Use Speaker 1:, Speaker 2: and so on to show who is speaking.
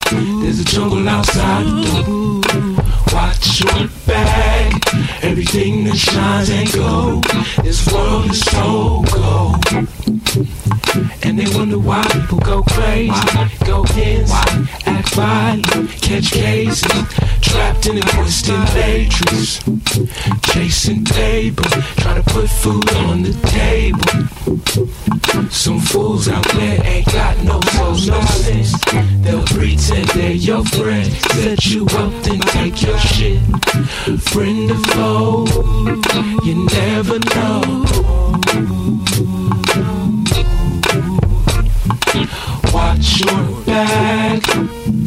Speaker 1: There's a jungle outside the door. Watch your back. Everything that shines ain't gold. This world is so cold. And they wonder why people go crazy, go insane, act violent, catch cases, trapped in a twisted matrix, chasing paper, trying to put food on the table. Some fools out there ain't got no souls, no sense. They'll pretend they're your friend, set you up then take your shit. Friend or foe, you never know. Watch your back.